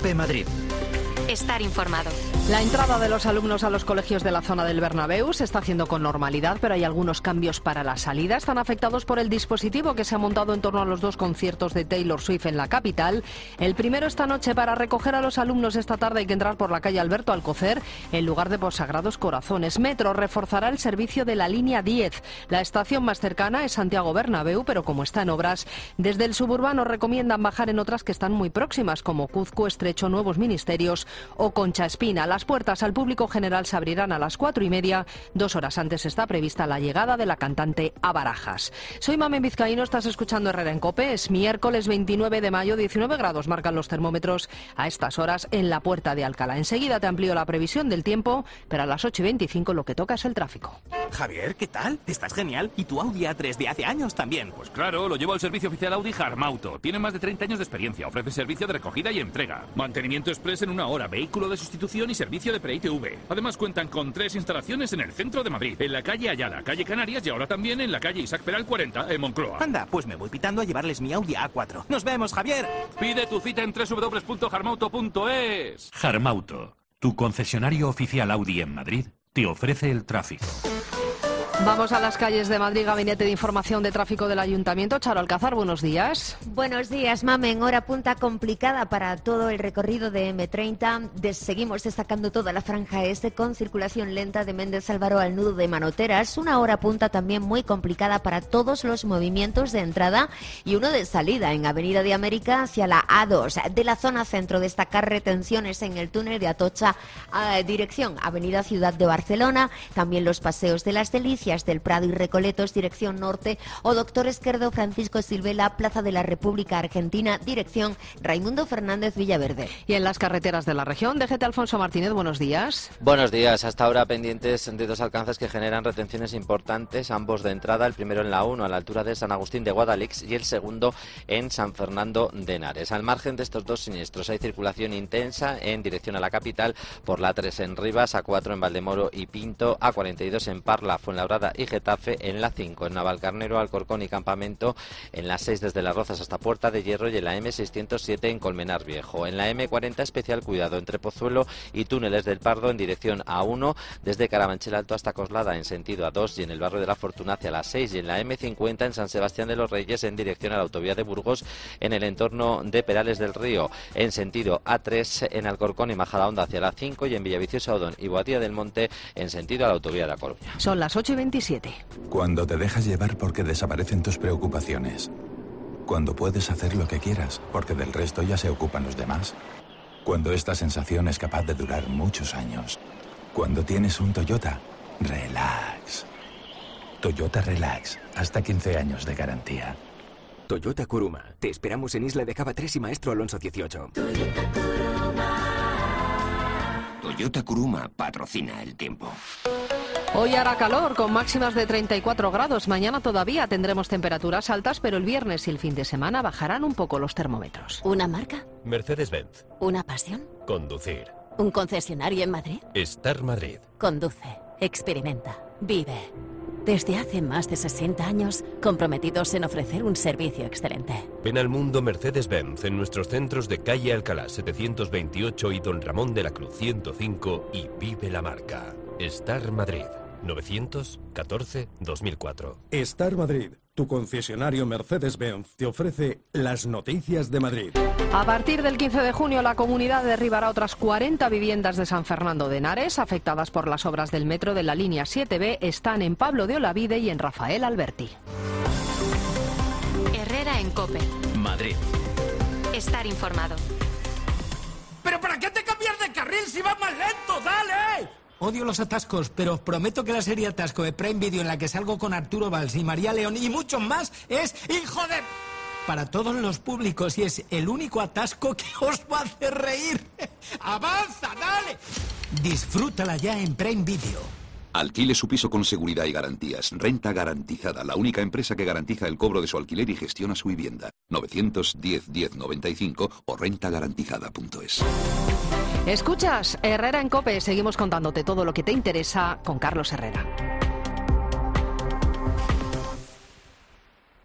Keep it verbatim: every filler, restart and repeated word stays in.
COPE Madrid. Estar informado. La entrada de los alumnos a los colegios de la zona del Bernabéu se está haciendo con normalidad, pero hay algunos cambios para la salida. Están afectados por el dispositivo que se ha montado en torno a los dos conciertos de Taylor Swift en la capital. El primero esta noche. Para recoger a los alumnos esta tarde hay que entrar por la calle Alberto Alcocer en lugar de por Sagrados Corazones. Metro reforzará el servicio de la línea diez. La estación más cercana es Santiago Bernabéu, pero como está en obras, desde el suburbano recomiendan bajar en otras que están muy próximas, como Cuzco, Estrecho, Nuevos Ministerios o Concha Espina. Las puertas al público general se abrirán a las cuatro y media. Dos horas antes está prevista la llegada de la cantante a Barajas. Soy Mamen Vizcaíno, estás escuchando Herrera en COPE. Es miércoles veintinueve de mayo, diecinueve grados marcan los termómetros a estas horas en la Puerta de Alcalá. Enseguida te amplío la previsión del tiempo, pero a las ocho y veinticinco lo que toca es el tráfico. Javier, ¿qué tal? Estás genial. ¿Y tu Audi A tres de hace años también? Pues claro, lo llevo al servicio oficial Audi Harmauto. Tiene más de treinta años de experiencia, ofrece servicio de recogida y entrega, mantenimiento express en una hora, vehículo de sustitución y servicio de pre-I T V. Además cuentan con tres instalaciones en el centro de Madrid, en la calle Ayala, calle Canarias y ahora también en la calle Isaac Peral cuarenta, en Moncloa. Anda, pues me voy pitando a llevarles mi Audi A cuatro. ¡Nos vemos, Javier! Pide tu cita en doble u doble u doble u punto harmauto punto es. Harmauto, tu concesionario oficial Audi en Madrid, te ofrece el tráfico. Vamos a las calles de Madrid, Gabinete de Información de Tráfico del Ayuntamiento. Charo Alcázar, buenos días. Buenos días, Mamen. Hora punta complicada para todo el recorrido de eme treinta. Des seguimos destacando toda la franja este con circulación lenta de Méndez Álvaro al nudo de Manoteras. Una hora punta también muy complicada para todos los movimientos de entrada y uno de salida en Avenida de América hacia la A dos. De la zona centro, destacar retenciones en el túnel de Atocha a dirección Avenida Ciudad de Barcelona. También los paseos de las Delicias del Prado y Recoletos, dirección norte, o Doctor Esquerdo Francisco Silvela, Plaza de la República Argentina, dirección Raimundo Fernández Villaverde. Y en las carreteras de la región, D G T Alfonso Martínez, buenos días. Buenos días. Hasta ahora pendientes de dos alcances que generan retenciones importantes, ambos de entrada, el primero en la uno a la altura de San Agustín de Guadalix y el segundo en San Fernando de Henares. Al margen de estos dos siniestros hay circulación intensa en dirección a la capital por la A tres en Rivas, A cuatro en Valdemoro y Pinto, A cuarenta y dos en Parla, Fuenlabrada y Getafe, en la cinco en Navalcarnero, Alcorcón y Campamento, en la seis desde Las Rozas hasta Puerta de Hierro y en la eme seiscientos siete en Colmenar Viejo. En la eme cuarenta especial cuidado entre Pozuelo y Túneles del Pardo en dirección A uno, desde Carabanchel Alto hasta Coslada en sentido A dos y en el barrio de la Fortuna hacia la seis, y en la eme cincuenta en San Sebastián de los Reyes en dirección a la autovía de Burgos en el entorno de Perales del Río, en sentido A tres en Alcorcón y Majadahonda hacia la cinco y en Villaviciosa, Odón y Boadilla del Monte en sentido a la autovía de La Coruña. Son las ocho y veintisiete. Cuando te dejas llevar porque desaparecen tus preocupaciones. Cuando puedes hacer lo que quieras porque del resto ya se ocupan los demás. Cuando esta sensación es capaz de durar muchos años. Cuando tienes un Toyota, relax. Toyota Relax, hasta quince años de garantía. Toyota Kuruma. Te esperamos en Isla de Cava tres y Maestro Alonso dieciocho. Toyota Kuruma. Toyota Kuruma patrocina el tiempo. Hoy hará calor, con máximas de treinta y cuatro grados. Mañana todavía tendremos temperaturas altas, pero el viernes y el fin de semana bajarán un poco los termómetros. ¿Una marca? Mercedes-Benz. ¿Una pasión? Conducir. ¿Un concesionario en Madrid? Estar Madrid. Conduce, experimenta, vive. Desde hace más de sesenta años, comprometidos en ofrecer un servicio excelente. Ven al mundo Mercedes-Benz en nuestros centros de calle Alcalá setecientos veintiocho y Don Ramón de la Cruz ciento cinco y vive la marca. Estar Madrid. novecientos catorce dos mil cuatro. Estar Madrid, tu concesionario Mercedes-Benz, te ofrece las noticias de Madrid. A partir del quince de junio, la comunidad derribará otras cuarenta viviendas de San Fernando de Henares afectadas por las obras del metro de la línea siete B. Están en Pablo de Olavide y en Rafael Alberti. Herrera en COPE. Madrid. Estar informado. ¿Pero para qué te cambias de carril si vas más lento? ¡Dale! Odio los atascos, pero os prometo que la serie Atasco de Prime Video en la que salgo con Arturo Valls y María León y muchos más es hijo de... para todos los públicos y es el único atasco que os va a hacer reír. ¡Avanza, dale! Disfrútala ya en Prime Video. Alquile su piso con seguridad y garantías. Renta Garantizada, la única empresa que garantiza el cobro de su alquiler y gestiona su vivienda. novecientos diez diez noventa y cinco o renta garantizada punto es. Escuchas Herrera en COPE. Seguimos contándote todo lo que te interesa con Carlos Herrera.